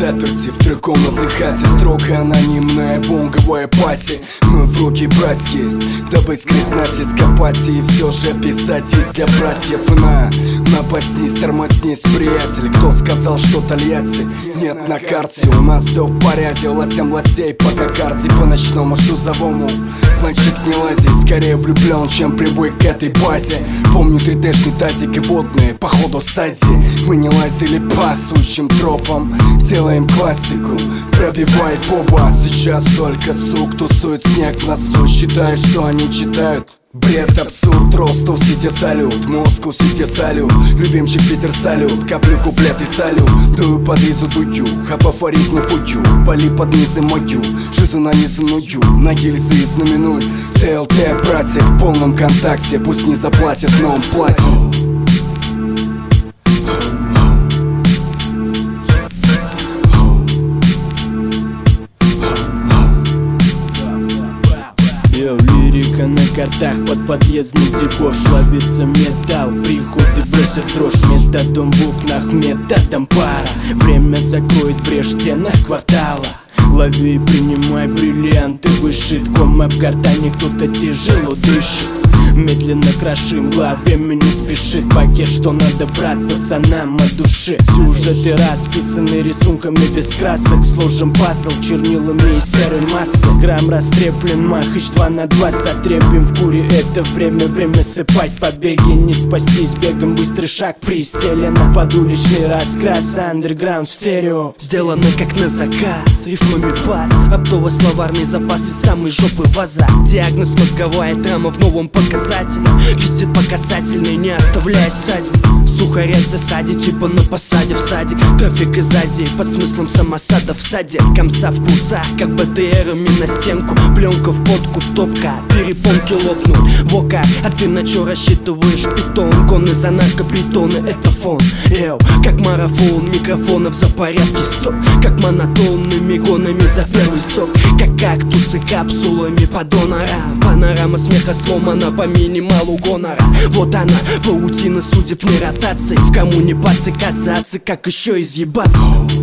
заперти в трехкомнатной хате. Строго анонимная бонговая пати. Мы в руки брать есть, дабы скрыть натиск апатии. Все же писать есть для братьев. Напаснись, тормознись, приятель. Кто сказал, что Тольятти нет на карте? У нас все в порядке, лосям лосей по кокарде. По ночному шузовому планчик не лази. Скорее влюблен, чем прибой к этой базе. Помню 3D-шный тазик и водные, походу стази. Мы не лазили по сучьим тропам, делаем классику, пробивай в оба. Сейчас только сук тусует снег в носу. Считаю, что они читают бред, абсурд, Ростов Сити салют, Москву Сити салют, любимчик Питер салют, коплю куплет и салют, дую под ризу дую, апофоризмы футю, пали под низы мою, жизнь нанизанную, на гильзы знаменуй, ТЛТ, братья, в полном контакте, пусть не заплатят, но он платит. Лирика на картах под подъездный дебош. Ловится металл, приходы бросят дрожь. Методом в окнах, методом пара. Время закроет брешь в стенах квартала. Лови и принимай бриллианты, вышит кома в картане, кто-то тяжело дышит. Медленно крошим, время не спешит. Пакет, что надо брать пацанам от души. Сюжеты расписаны рисунками без красок. Сложим пазл чернилами и серой массы. Грамм растреплен, махач 2 на 2. Сотребим в куре это время сыпать побеги. Не спастись бегом, быстрый шаг пристелено под уличный раскрас. Андерграунд стерео сделано как на заказ, рифмами бас. Оптово-словарный запас и самый жопы ваза. Диагноз мозговая травма в новом показателе. Пиздит по касательной, не оставляя ссадин. Сухаря в засаде, типа на посаде в садик. Трафик из Азии под смыслом самосада в саде. Комса в курсах, как БТРами на стенку. Пленка в подкуп, топка, перепонки лопнут. Вока, а ты на чё рассчитываешь? Питон, коны за наркопритоны, это фон. Эу, как марафон микрофонов за порядки стоп. Как монотонными гонами за первый сок. Как кактусы капсулами по донорам. Панорама смеха сломана по минималу гонора. Вот она, паутина судеб не ротации. В кому не подсыкаться, как еще изъебаться.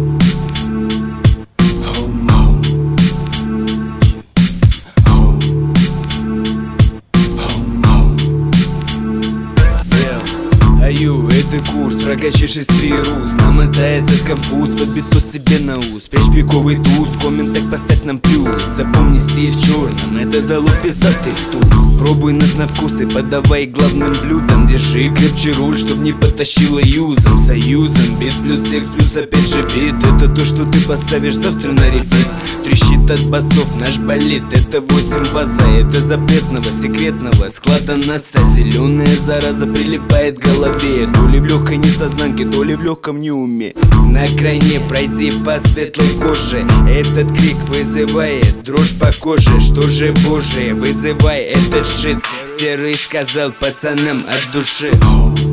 Это курс, прокачаешь 3 рус. Нам это этот конфуз, подбит то себе на ус. Спрячь пиковый туз, в комментах поставь нам плюс. Запомни стиль в черном, это залог пиздатых туз. Пробуй нас на вкус и подавай главным блюдом. Держи крепче руль, чтоб не потащило юзом. Союзом, бит плюс секс плюс опять же бит. Это то, что ты поставишь завтра на репит. Трещит от басов наш болит. Это 8 ваза, это запретного, секретного склада носа. Зеленая зараза прилипает к голове. То ли в легкой несознанке, то ли в легком неуме. На крайне пройди по светлой коже. Этот крик вызывает дрожь по коже. Что же боже, вызывай этот шит. Серый сказал пацанам от души.